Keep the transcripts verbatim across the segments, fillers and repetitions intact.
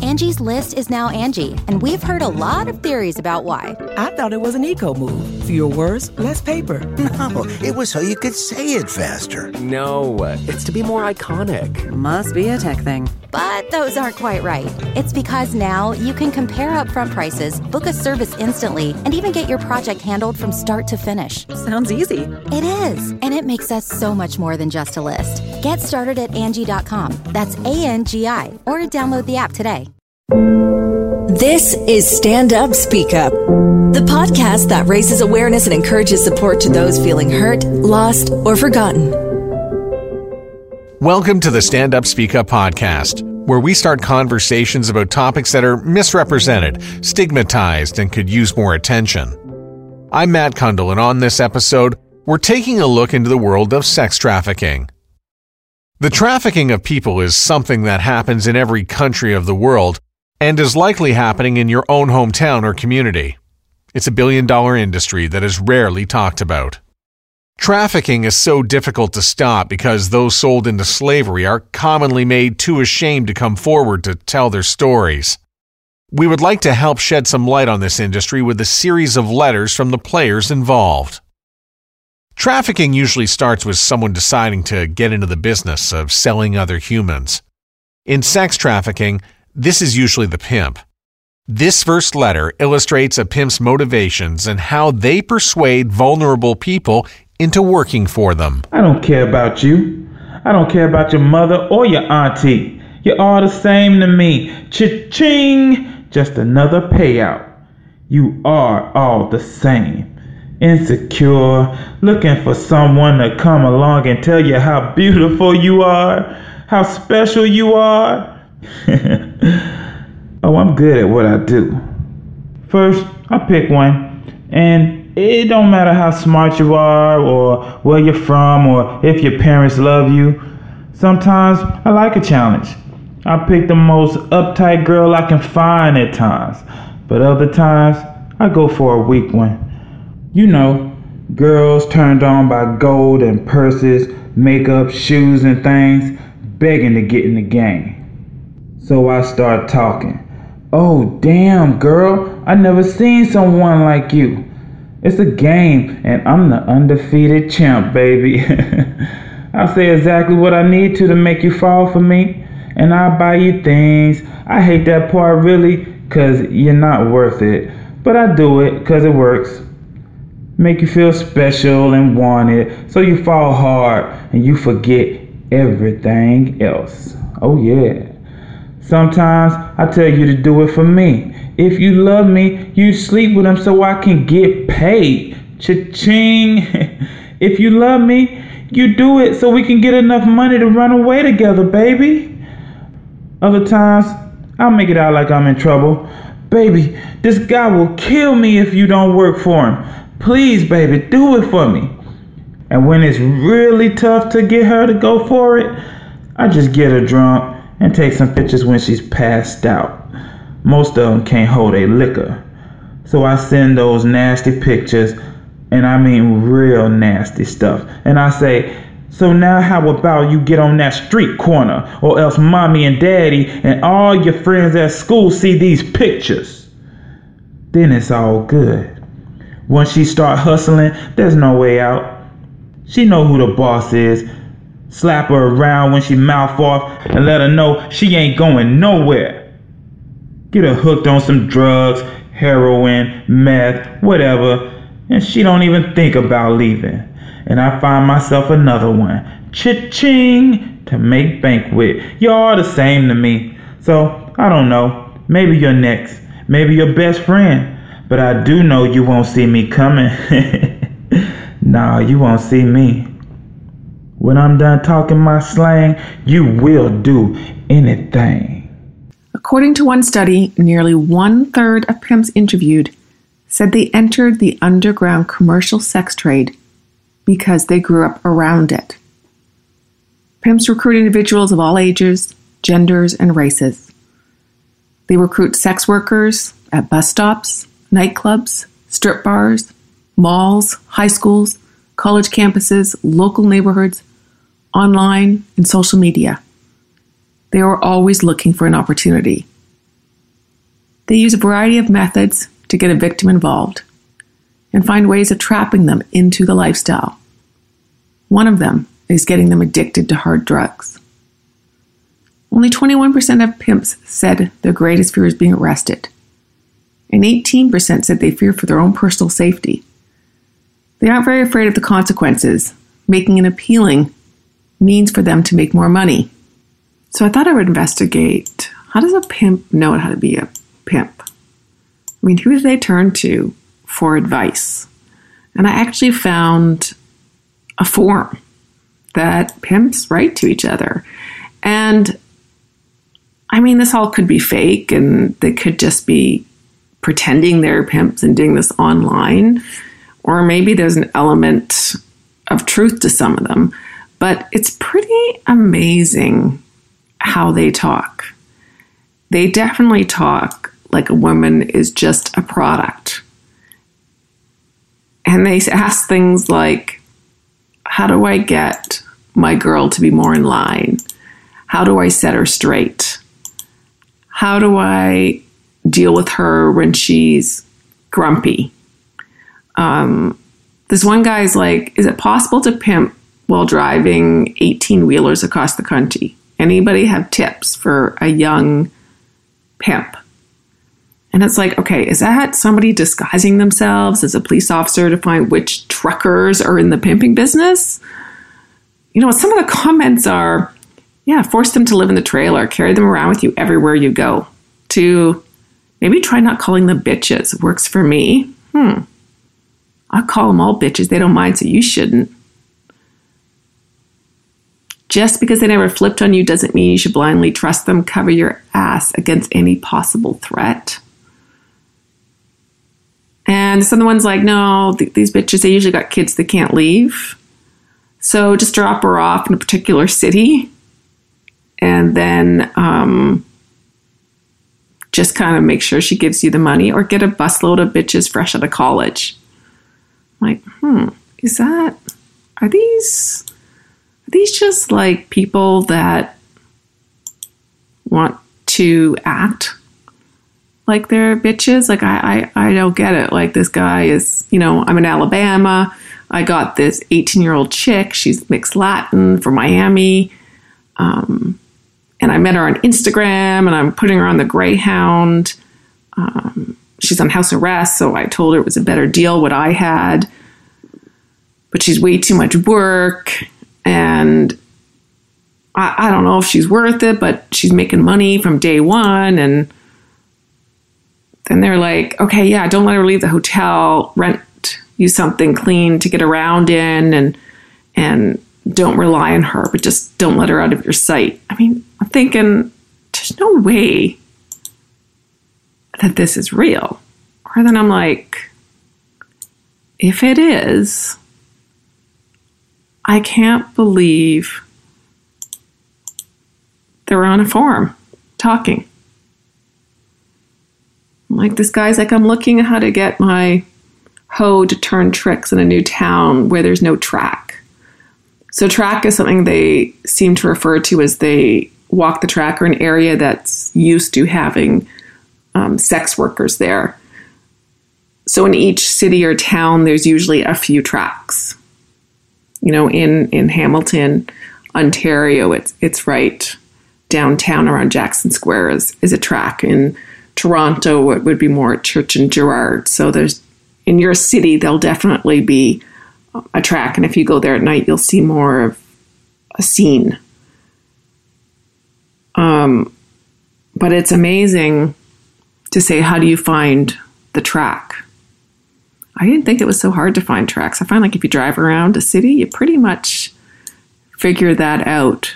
Angie's List is now Angie, and we've heard a lot of theories about why. I thought it was an eco move. Fewer words, less paper. No, it was so you could say it faster. No, it's to be more iconic. Must be a tech thing. But those aren't quite right. It's because now you can compare upfront prices, book a service instantly, and even get your project handled from start to finish. Sounds easy. It is, and it makes us so much more than just a list. Get started at Angie dot com. That's A N G I, or download the app today. This is Stand Up, Speak Up, the podcast that raises awareness and encourages support to those feeling hurt, lost, or forgotten. Welcome to the Stand Up, Speak Up podcast, where we start conversations about topics that are misrepresented, stigmatized, and could use more attention. I'm Matt Kundle, and on this episode, we're taking a look into the world of sex trafficking. The trafficking of people is something that happens in every country of the world and is likely happening in your own hometown or community. It's a billion-dollar industry that is rarely talked about. Trafficking is so difficult to stop because those sold into slavery are commonly made too ashamed to come forward to tell their stories. We would like to help shed some light on this industry with a series of letters from the players involved. Trafficking usually starts with someone deciding to get into the business of selling other humans. In sex trafficking, this is usually the pimp. This first letter illustrates a pimp's motivations and how they persuade vulnerable people into working for them. I don't care about you. I don't care about your mother or your auntie. You're all the same to me. Cha-ching! Just another payout. You are all the same. Insecure, looking for someone to come along and tell you how beautiful you are, how special you are. Oh, I'm good at what I do. First, I pick one, and it don't matter how smart you are or where you're from or if your parents love you. Sometimes I like a challenge. I pick the most uptight girl I can find at times, but other times I go for a weak one. You know, girls turned on by gold and purses, makeup, shoes, and things, begging to get in the game. So I start talking. Oh, damn, girl, I never seen someone like you. It's a game, and I'm the undefeated champ, baby. I say exactly what I need to to make you fall for me, and I'll buy you things. I hate that part, really, because you're not worth it. But I do it because it works. Make you feel special and wanted, so you fall hard and you forget everything else. Oh yeah. Sometimes I tell you to do it for me. If you love me, you sleep with him so I can get paid. Cha-ching. If you love me, you do it so we can get enough money to run away together, baby. Other times, I'll make it out like I'm in trouble. Baby, this guy will kill me if you don't work for him. Please, baby, do it for me. And when it's really tough to get her to go for it, I just get her drunk and take some pictures when she's passed out. Most of them can't hold a liquor. So I send those nasty pictures, and I mean real nasty stuff. And I say, so now how about you get on that street corner, or else mommy and daddy and all your friends at school see these pictures. Then it's all good. Once she start hustling, there's no way out. She know who the boss is. Slap her around when she mouth off and let her know she ain't going nowhere. Get her hooked on some drugs, heroin, meth, whatever, and she don't even think about leaving. And I find myself another one. Cha-ching! To make bank with. You're all the same to me. So, I don't know. Maybe you're next. Maybe your best friend. But I do know you won't see me coming. Nah, you won't see me. When I'm done talking my slang, you will do anything. According to one study, nearly one-third of pimps interviewed said they entered the underground commercial sex trade because they grew up around it. Pimps recruit individuals of all ages, genders, and races. They recruit sex workers at bus stops, nightclubs, strip bars, malls, high schools, college campuses, local neighborhoods, online, and social media. They are always looking for an opportunity. They use a variety of methods to get a victim involved and find ways of trapping them into the lifestyle. One of them is getting them addicted to hard drugs. Only twenty-one percent of pimps said their greatest fear is being arrested, and eighteen percent said they fear for their own personal safety. They aren't very afraid of the consequences, making an appealing means for them to make more money. So I thought I would investigate, how does a pimp know how to be a pimp? I mean, who do they turn to for advice? And I actually found a forum that pimps write to each other. And I mean, this all could be fake, and they could just be pretending they're pimps and doing this online. Or maybe there's an element of truth to some of them. But it's pretty amazing how they talk. They definitely talk like a woman is just a product. And they ask things like, how do I get my girl to be more in line? How do I set her straight? How do I deal with her when she's grumpy? Um, this one guy's like, is it possible to pimp while driving eighteen-wheelers across the country? Anybody have tips for a young pimp? And it's like, okay, is that somebody disguising themselves as a police officer to find which truckers are in the pimping business? You know, some of the comments are, yeah, force them to live in the trailer, carry them around with you everywhere you go. To maybe try not calling them bitches. It works for me. Hmm. I'll call them all bitches. They don't mind, so you shouldn't. Just because they never flipped on you doesn't mean you should blindly trust them. Cover your ass against any possible threat. And some of the ones like, no, th- these bitches, they usually got kids that can't leave. So just drop her off in a particular city and then um, just kind of make sure she gives you the money, or get a busload of bitches fresh out of college. Like, hmm, is that, are these, are these just like people that want to act like they're bitches? Like, I, I, I don't get it. Like, this guy is, you know, I'm in Alabama. I got this eighteen-year-old chick. She's mixed Latin from Miami. Um, and I met her on Instagram, and I'm putting her on the Greyhound. Um, she's on house arrest, so I told her it was a better deal what I had. But she's way too much work, and I, I don't know if she's worth it, but she's making money from day one. And then they're like, okay, yeah, don't let her leave the hotel, rent you something clean to get around in, and and don't rely on her, but just don't let her out of your sight. I mean, I'm thinking, there's no way that this is real. Or then I'm like, if it is, I can't believe they're on a forum talking. Like, this guy's like, I'm looking at how to get my hoe to turn tricks in a new town where there's no track. So track is something they seem to refer to as they walk the track, or an area that's used to having um, sex workers there. So in each city or town, there's usually a few tracks. You know, in, in Hamilton, Ontario, it's it's right downtown around Jackson Square is, is a track. In Toronto, it would be more at Church and Gerrard. So there's, in your city, there'll definitely be a track. And if you go there at night, you'll see more of a scene. Um, but it's amazing to say, how do you find the track? I didn't think it was so hard to find tracks. I find like if you drive around a city, you pretty much figure that out.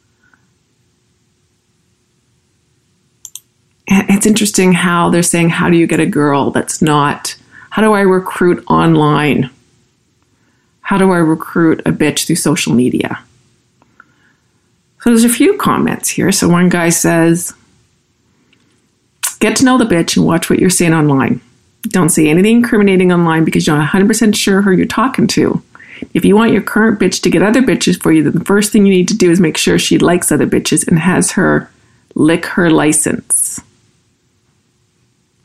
And it's interesting how they're saying, how do you get a girl that's not, how do I recruit online? How do I recruit a bitch through social media? So there's a few comments here. So one guy says, get to know the bitch and watch what you're saying online. Don't say anything incriminating online because you're not one hundred percent sure who you're talking to. If you want your current bitch to get other bitches for you, then the first thing you need to do is make sure she likes other bitches and has her lick her license.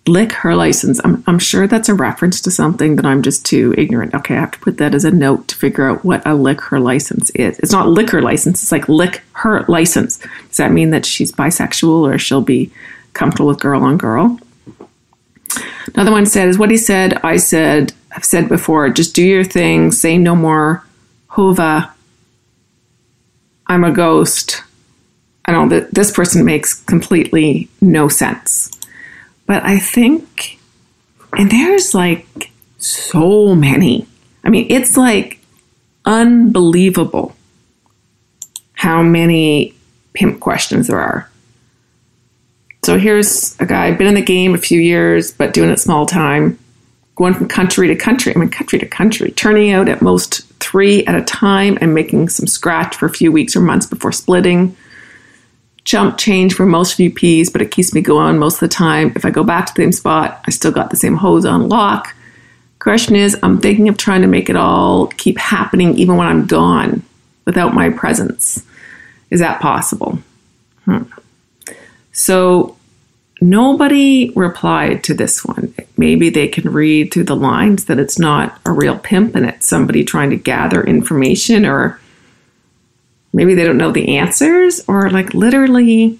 Lick her license. I'm, I'm sure that's a reference to something that I'm just too ignorant. Okay, I have to put that as a note to figure out what a lick her license is. It's not liquor license. It's like lick her license. Does that mean that she's bisexual or she'll be comfortable with girl on girl? Another one said, is what he said, I said, I've said before, just do your thing, say no more, Hova, I'm a ghost. I know that this person makes completely no sense. But I think, and there's like so many. I mean, it's like unbelievable how many pimp questions there are. So here's a guy, been in the game a few years, but doing it small time, going from country to country. I mean, country to country, turning out at most three at a time and making some scratch for a few weeks or months before splitting. Jump change for most V Ps, but it keeps me going most of the time. If I go back to the same spot, I still got the same hose on lock. Question is, I'm thinking of trying to make it all keep happening even when I'm gone without my presence. Is that possible? Hmm. So nobody replied to this one. Maybe they can read through the lines that it's not a real pimp and it's somebody trying to gather information, or maybe they don't know the answers, or like literally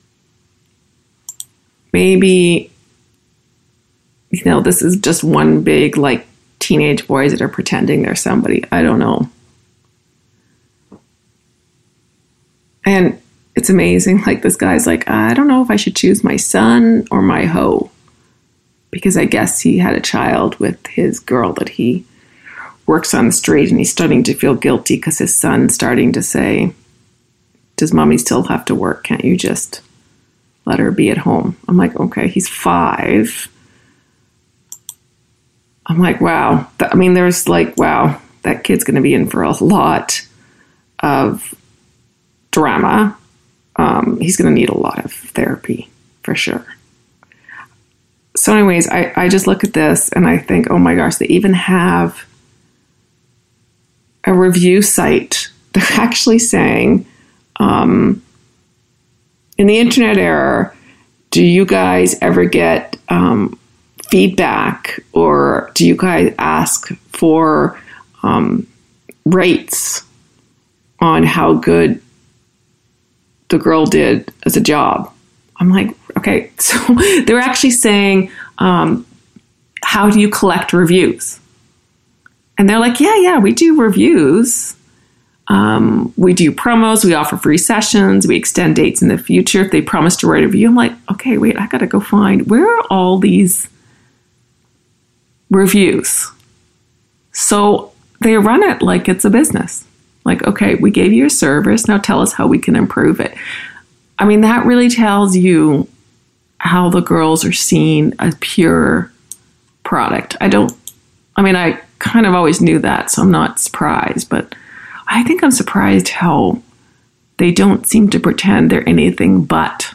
maybe, you know, this is just one big like teenage boys that are pretending they're somebody. I don't know. And it's amazing. Like this guy's like, I don't know if I should choose my son or my hoe, because I guess he had a child with his girl that he works on the street, and he's starting to feel guilty because his son's starting to say, does mommy still have to work? Can't you just let her be at home? I'm like, okay, he's five. I'm like, wow. I mean, there's like, wow, that kid's going to be in for a lot of drama. Um, he's going to need a lot of therapy for sure. So anyways, I, I just look at this and I think, oh my gosh, they even have a review site. They're actually saying, um, in the internet era, do you guys ever get um, feedback, or do you guys ask for um, rates on how good the girl did as a job? I'm like, okay, so they're actually saying, um, how do you collect reviews? And they're like, yeah, yeah, we do reviews. Um, we do promos. We offer free sessions. We extend dates in the future if they promise to write a review. I'm like, okay, wait, I got to go find, where are all these reviews? So they run it like it's a business. Like, okay, we gave you a service. Now tell us how we can improve it. I mean, that really tells you how the girls are seen as pure product. I don't, I mean, I kind of always knew that, so I'm not surprised, but I think I'm surprised how they don't seem to pretend they're anything but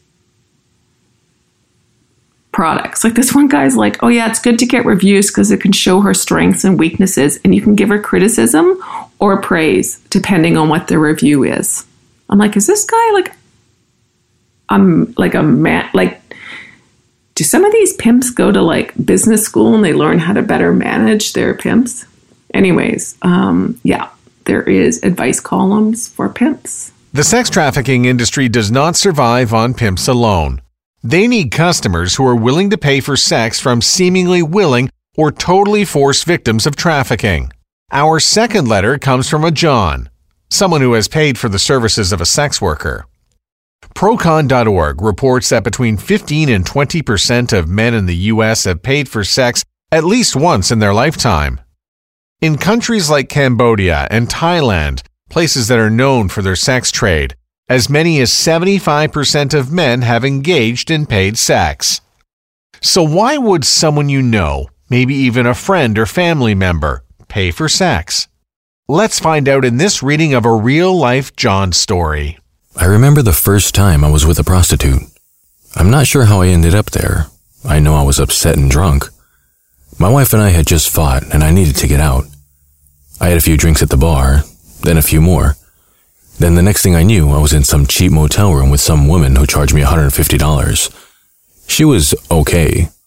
products. Like this one guy's like, oh yeah, it's good to get reviews because it can show her strengths and weaknesses, and you can give her criticism or praise depending on what the review is. I'm like, is this guy like, um, like a man, like, do some of these pimps go to like business school and they learn how to better manage their pimps? Anyways, um, yeah, there is advice columns for pimps. The sex trafficking industry does not survive on pimps alone. They need customers who are willing to pay for sex from seemingly willing or totally forced victims of trafficking. Our second letter comes from a John, someone who has paid for the services of a sex worker. Procon dot org reports that between fifteen and twenty percent of men in the U S have paid for sex at least once in their lifetime. In countries like Cambodia and Thailand, places that are known for their sex trade, as many as seventy-five percent of men have engaged in paid sex. So why would someone you know, maybe even a friend or family member, pay for sex? Let's find out in this reading of a real-life John story. I remember the first time I was with a prostitute. I'm not sure how I ended up there. I know I was upset and drunk. My wife and I had just fought, and I needed to get out. I had a few drinks at the bar, then a few more. Then the next thing I knew, I was in some cheap motel room with some woman who charged me one hundred fifty dollars. She was okay,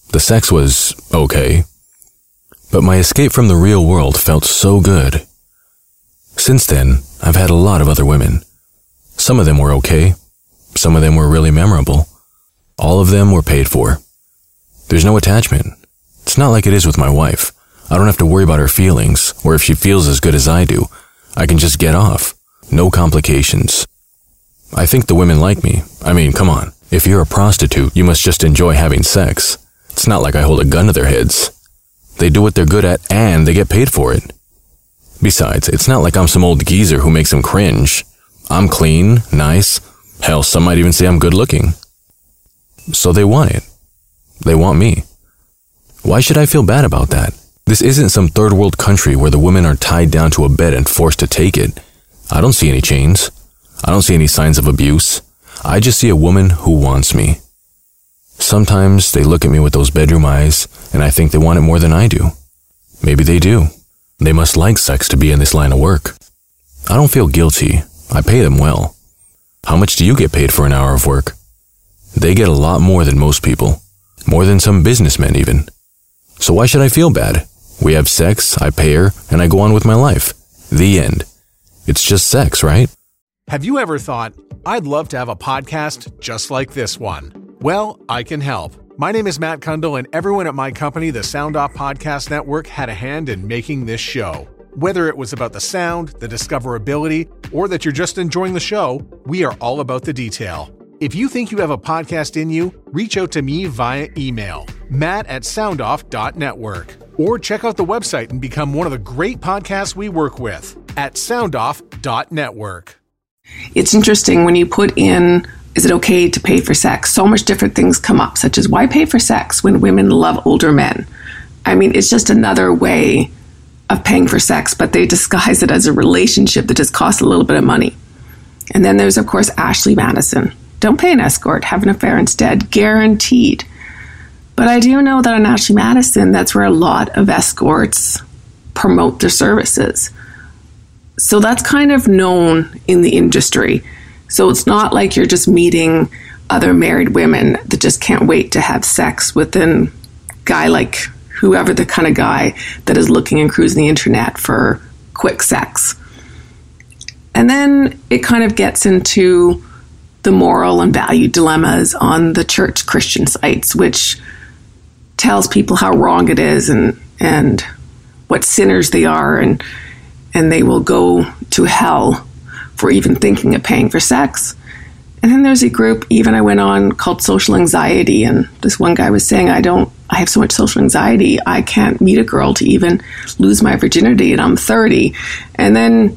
The sex was okay, but my escape from the real world felt so good. Since then, I've had a lot of other women. Some of them were okay. Some of them were really memorable. All of them were paid for. There's no attachment. It's not like it is with my wife. I don't have to worry about her feelings, or if she feels as good as I do. I can just get off. No complications. I think the women like me. I mean, come on. If you're a prostitute, you must just enjoy having sex. It's not like I hold a gun to their heads. They do what they're good at, and they get paid for it. Besides, it's not like I'm some old geezer who makes them cringe. I'm clean, nice. Hell, some might even say I'm good looking. So they want it. They want me. Why should I feel bad about that? This isn't some third world country where the women are tied down to a bed and forced to take it. I don't see any chains. I don't see any signs of abuse. I just see a woman who wants me. Sometimes they look at me with those bedroom eyes, and I think they want it more than I do. Maybe they do. They must like sex to be in this line of work. I don't feel guilty. I pay them well. How much do you get paid for an hour of work? They get a lot more than most people. More than some businessmen even. So why should I feel bad? We have sex, I pay her, and I go on with my life. The end. It's just sex, right? Have you ever thought, I'd love to have a podcast just like this one? Well, I can help. My name is Matt Kundle, and everyone at my company, the Sound Off Podcast Network, had a hand in making this show. Whether it was about the sound, the discoverability, or that you're just enjoying the show, we are all about the detail. If you think you have a podcast in you, reach out to me via email, matt at soundoff dot network, or check out the website and become one of the great podcasts we work with at soundoff dot network. It's interesting when you put in, is it okay to pay for sex? So much different things come up, such as why pay for sex when women love older men? I mean, it's just another way of paying for sex, but they disguise it as a relationship that just costs a little bit of money. And then there's, of course, Ashley Madison. Don't pay an escort, have an affair instead, guaranteed. But I do know that on Ashley Madison, that's where a lot of escorts promote their services. So that's kind of known in the industry. So it's not like you're just meeting other married women that just can't wait to have sex with a guy like whoever the kind of guy that is looking and cruising the internet for quick sex. And then it kind of gets into the moral and value dilemmas on the church Christian sites, which tells people how wrong it is and and what sinners they are, and and they will go to hell for even thinking of paying for sex. And then there's a group, even I went on, called Social Anxiety, and this one guy was saying, I don't, I have so much social anxiety, I can't meet a girl to even lose my virginity, and I'm thirty. And then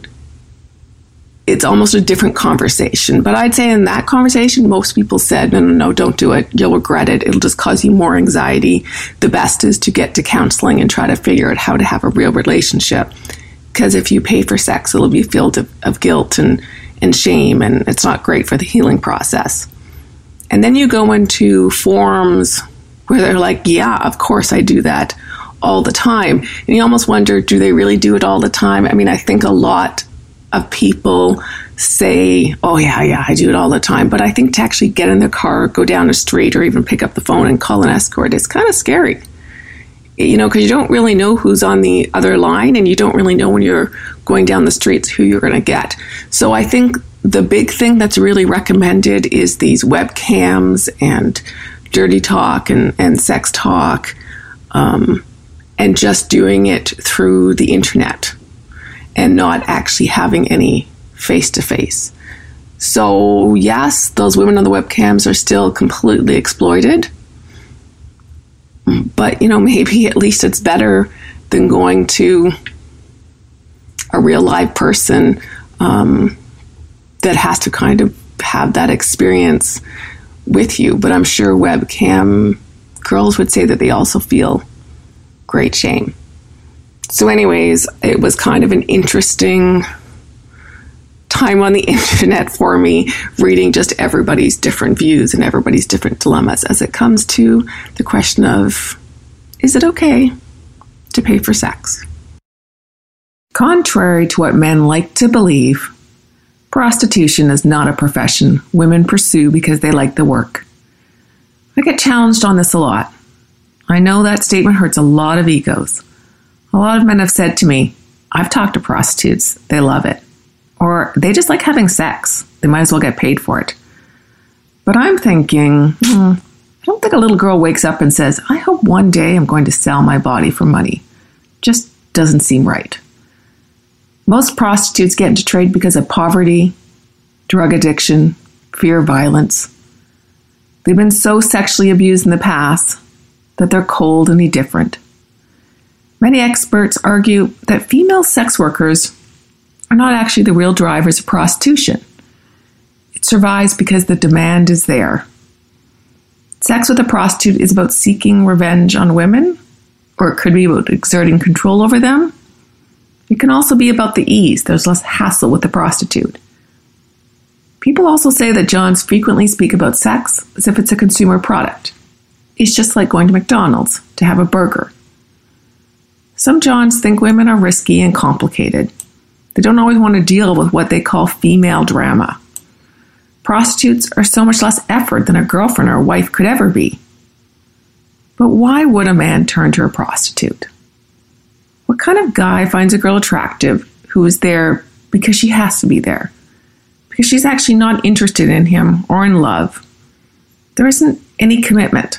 it's almost a different conversation. But I'd say in that conversation, most people said, no, no, no, don't do it. You'll regret it. It'll just cause you more anxiety. The best is to get to counseling and try to figure out how to have a real relationship. Because if you pay for sex, it'll be filled of, of guilt and, and shame, and it's not great for the healing process. And then you go into forums where they're like, yeah, of course I do that all the time. And you almost wonder, do they really do it all the time? I mean, I think a lot of people say, oh yeah, yeah, I do it all the time. But I think to actually get in their car, go down the street, or even pick up the phone and call an escort, it's kind of scary. You know, because you don't really know who's on the other line, and you don't really know when you're going down the streets who you're going to get. So I think the big thing that's really recommended is these webcams and dirty talk and, and sex talk, um, and just doing it through the internet and not actually having any face-to-face. So yes, those women on the webcams are still completely exploited. But, you know, maybe at least it's better than going to a real live person um, that has to kind of have that experience with you. But I'm sure webcam girls would say that they also feel great shame. So anyways, it was kind of an interesting time on the internet for me, reading just everybody's different views and everybody's different dilemmas as it comes to the question of, is it okay to pay for sex? Contrary to what men like to believe, prostitution is not a profession women pursue because they like the work. I get challenged on this a lot. I know that statement hurts a lot of egos. A lot of men have said to me, I've talked to prostitutes, they love it. Or they just like having sex, they might as well get paid for it. But I'm thinking, hmm, I don't think a little girl wakes up and says, I hope one day I'm going to sell my body for money. Just doesn't seem right. Most prostitutes get into trade because of poverty, drug addiction, fear of violence. They've been so sexually abused in the past that they're cold and indifferent. Many experts argue that female sex workers are not actually the real drivers of prostitution. It survives because the demand is there. Sex with a prostitute is about seeking revenge on women, or it could be about exerting control over them. It can also be about the ease. There's less hassle with the prostitute. People also say that Johns frequently speak about sex as if it's a consumer product. It's just like going to McDonald's to have a burger. Some Johns think women are risky and complicated. They don't always want to deal with what they call female drama. Prostitutes are so much less effort than a girlfriend or a wife could ever be. But why would a man turn to a prostitute? What kind of guy finds a girl attractive who is there because she has to be there? Because she's actually not interested in him or in love. There isn't any commitment.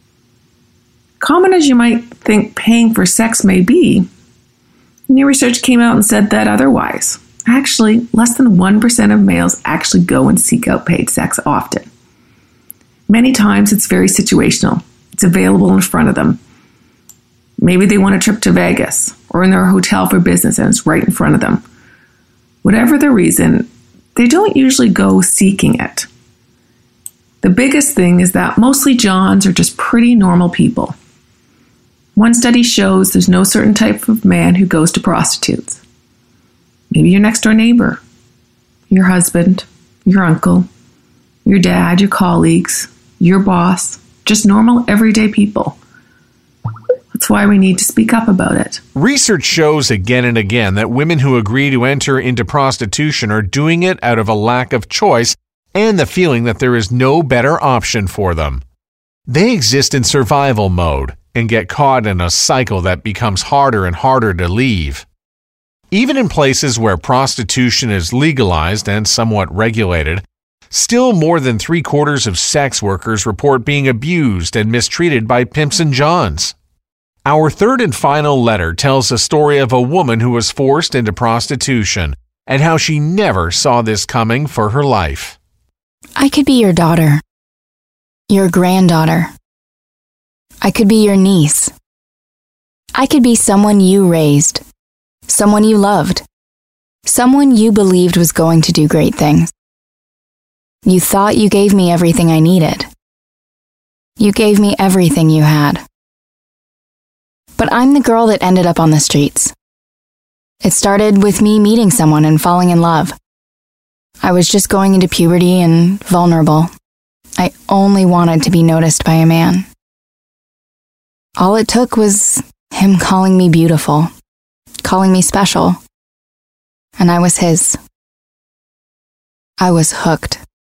Common as you might think paying for sex may be, new research came out and said that otherwise. Actually, less than one percent of males actually go and seek out paid sex often. Many times it's very situational. It's available in front of them. Maybe they want a trip to Vegas or in their hotel for business and it's right in front of them. Whatever the reason, they don't usually go seeking it. The biggest thing is that mostly Johns are just pretty normal people. One study shows there's no certain type of man who goes to prostitutes. Maybe your next door neighbor, your husband, your uncle, your dad, your colleagues, your boss, just normal everyday people. That's why we need to speak up about it. Research shows again and again that women who agree to enter into prostitution are doing it out of a lack of choice and the feeling that there is no better option for them. They exist in survival mode and get caught in a cycle that becomes harder and harder to leave. Even in places where prostitution is legalized and somewhat regulated, still more than three quarters of sex workers report being abused and mistreated by pimps and Johns. Our third and final letter tells a story of a woman who was forced into prostitution and how she never saw this coming for her life. I could be your daughter, your granddaughter. I could be your niece. I could be someone you raised, someone you loved, someone you believed was going to do great things. You thought you gave me everything I needed. You gave me everything you had. But I'm the girl that ended up on the streets. It started with me meeting someone and falling in love. I was just going into puberty and vulnerable. I only wanted to be noticed by a man. All it took was him calling me beautiful, calling me special, and I was his. I was hooked.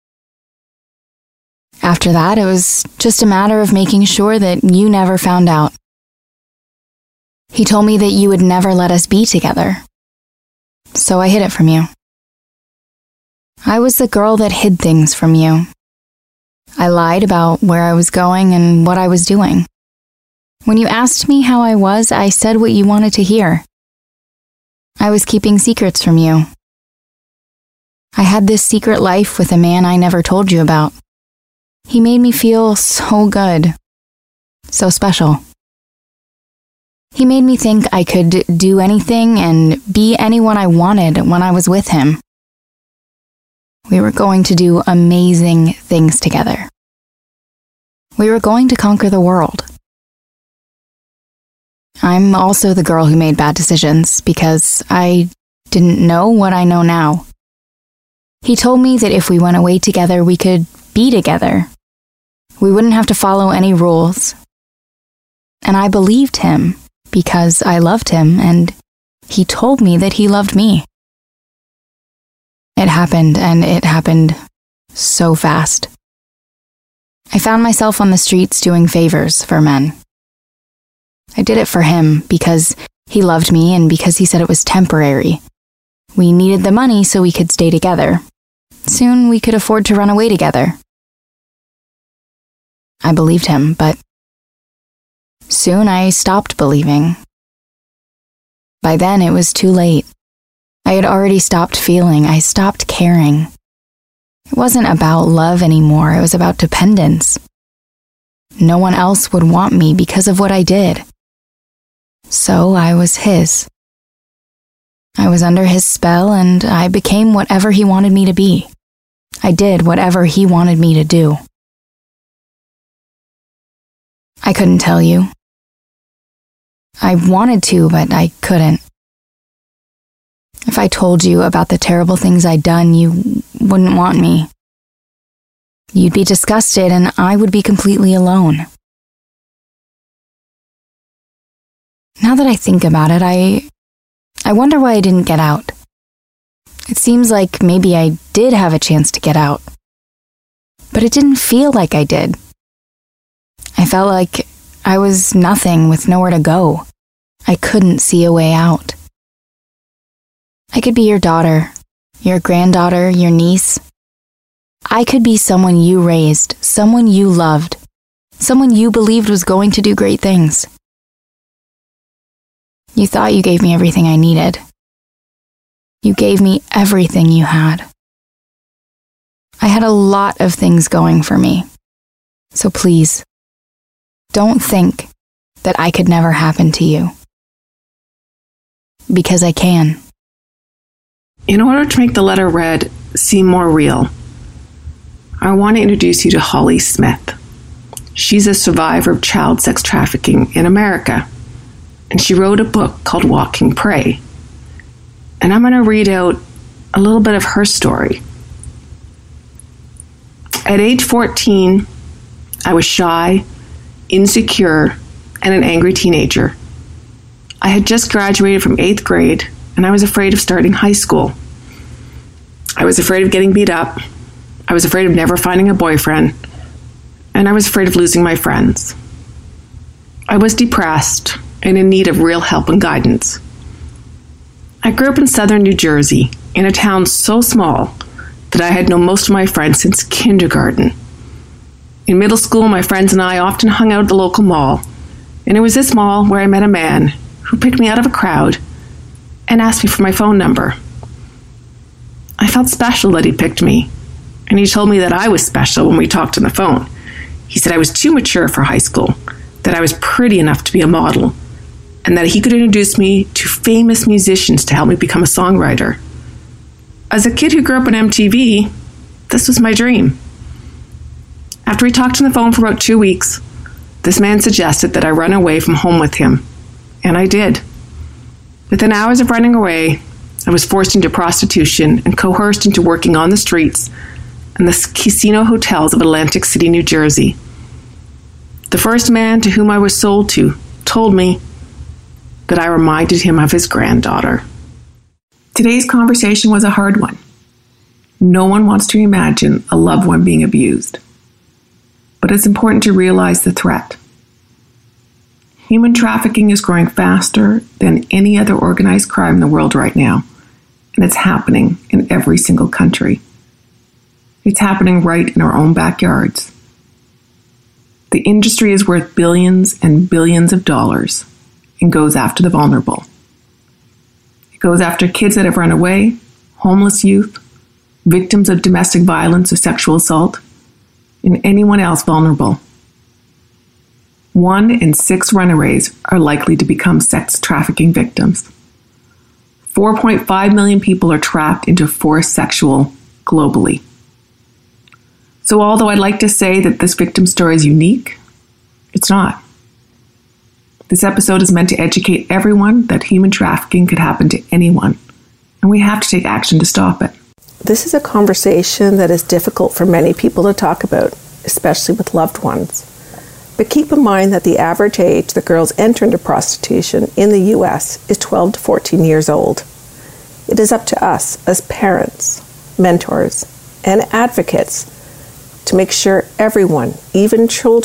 After that, it was just a matter of making sure that you never found out. He told me that you would never let us be together, so I hid it from you. I was the girl that hid things from you. I lied about where I was going and what I was doing. When you asked me how I was, I said what you wanted to hear. I was keeping secrets from you. I had this secret life with a man I never told you about. He made me feel so good, so special. He made me think I could do anything and be anyone I wanted when I was with him. We were going to do amazing things together. We were going to conquer the world. I'm also the girl who made bad decisions because I didn't know what I know now. He told me that if we went away together, we could be together. We wouldn't have to follow any rules. And I believed him because I loved him, and he told me that he loved me. It happened, and it happened so fast. I found myself on the streets doing favors for men. I did it for him because he loved me and because he said it was temporary. We needed the money so we could stay together. Soon we could afford to run away together. I believed him, but soon I stopped believing. By then it was too late. I had already stopped feeling. I stopped caring. It wasn't about love anymore. It was about dependence. No one else would want me because of what I did. So I was his. I was under his spell and I became whatever he wanted me to be. I did whatever he wanted me to do. I couldn't tell you. I wanted to, but I couldn't. If I told you about the terrible things I'd done, you wouldn't want me. You'd be disgusted and I would be completely alone. Now that I think about it, I I wonder why I didn't get out. It seems like maybe I did have a chance to get out. But it didn't feel like I did. I felt like I was nothing with nowhere to go. I couldn't see a way out. I could be your daughter, your granddaughter, your niece. I could be someone you raised, someone you loved, someone you believed was going to do great things. You thought you gave me everything I needed. You gave me everything you had. I had a lot of things going for me. So please, don't think that I could never happen to you. Because I can. In order to make the letter read seem more real, I want to introduce you to Holly Smith. She's a survivor of child sex trafficking in America, and she wrote a book called Walking Prey. And I'm going to read out a little bit of her story. At age fourteen, I was shy, insecure, and an angry teenager. I had just graduated from eighth grade, and I was afraid of starting high school. I was afraid of getting beat up. I was afraid of never finding a boyfriend. And I was afraid of losing my friends. I was depressed and in need of real help and guidance. I grew up in southern New Jersey, in a town so small that I had known most of my friends since kindergarten. In middle school, my friends and I often hung out at the local mall, and it was this mall where I met a man who picked me out of a crowd and asked me for my phone number. I felt special that he picked me, and he told me that I was special when we talked on the phone. He said I was too mature for high school, that I was pretty enough to be a model, and that he could introduce me to famous musicians to help me become a songwriter. As a kid who grew up on M T V, this was my dream. After we talked on the phone for about two weeks, this man suggested that I run away from home with him, and I did. Within hours of running away, I was forced into prostitution and coerced into working on the streets and the casino hotels of Atlantic City, New Jersey. The first man to whom I was sold to told me that I reminded him of his granddaughter. Today's conversation was a hard one. No one wants to imagine a loved one being abused. But it's important to realize the threat. Human trafficking is growing faster than any other organized crime in the world right now, and it's happening in every single country. It's happening right in our own backyards. The industry is worth billions and billions of dollars and goes after the vulnerable. It goes after kids that have run away, homeless youth, victims of domestic violence or sexual assault, and anyone else vulnerable. One in six runaways are likely to become sex trafficking victims. four point five million people are trapped into forced sexual globally. So although I'd like to say that this victim story is unique, it's not. This episode is meant to educate everyone that human trafficking could happen to anyone, and we have to take action to stop it. This is a conversation that is difficult for many people to talk about, especially with loved ones. But keep in mind that the average age that girls enter into prostitution in the U S is twelve to fourteen years old. It is up to us as parents, mentors, and advocates to make sure everyone, even children,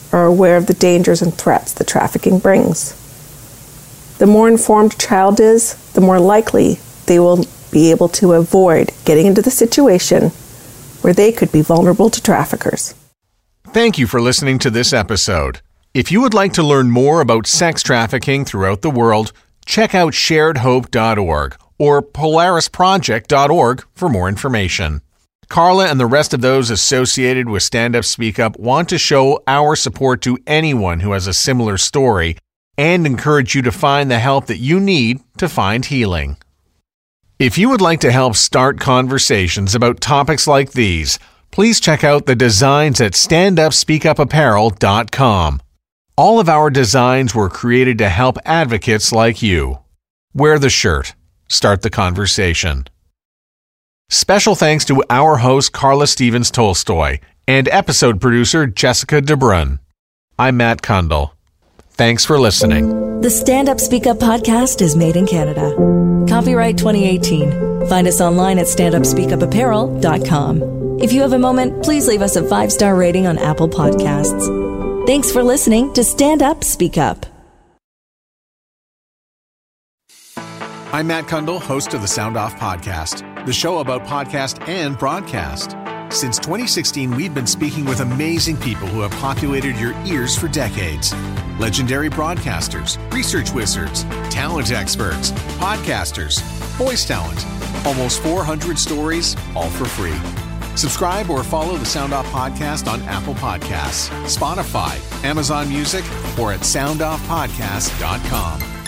are aware of the dangers and threats that trafficking brings. The more informed a child is, the more likely they will be able to avoid getting into the situation where they could be vulnerable to traffickers. Thank you for listening to this episode. If you would like to learn more about sex trafficking throughout the world, check out shared hope dot org or polaris project dot org for more information. Carla and the rest of those associated with Stand Up Speak Up want to show our support to anyone who has a similar story and encourage you to find the help that you need to find healing. If you would like to help start conversations about topics like these, please check out the designs at stand up speak up apparel dot com. All of our designs were created to help advocates like you. Wear the shirt. Start the conversation. Special thanks to our host Carla Stevens Tolstoy and episode producer Jessica DeBrun. I'm Matt Kundle. Thanks for listening. The Stand Up Speak Up podcast is made in Canada. Copyright twenty eighteen. Find us online at stand up speak up apparel dot com. If you have a moment, please leave us a five-star rating on Apple Podcasts. Thanks for listening to Stand Up Speak Up. I'm Matt Kundle, host of the Sound Off Podcast, the show about podcast and broadcast. Since twenty sixteen, we've been speaking with amazing people who have populated your ears for decades. Legendary broadcasters, research wizards, talent experts, podcasters, voice talent. Almost four hundred stories, all for free. Subscribe or follow the Sound Off Podcast on Apple Podcasts, Spotify, Amazon Music, or at sound off podcast dot com.